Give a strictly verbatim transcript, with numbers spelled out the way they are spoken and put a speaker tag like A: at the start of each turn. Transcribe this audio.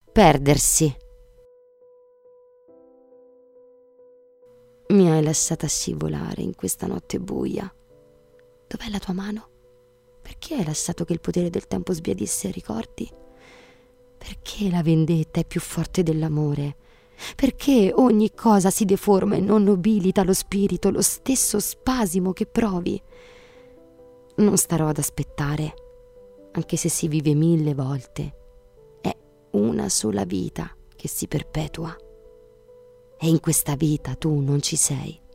A: perdersi. Mi hai lasciata scivolare in questa notte buia. Dov'è la tua mano? Perché hai lasciato che il potere del tempo sbiadisse i ricordi? Perché la vendetta è più forte dell'amore? Perché ogni cosa si deforma e non nobilita lo spirito, lo stesso spasimo che provi? Non starò ad aspettare, anche se si vive mille volte. È una sola vita che si perpetua. E in questa vita tu non ci sei.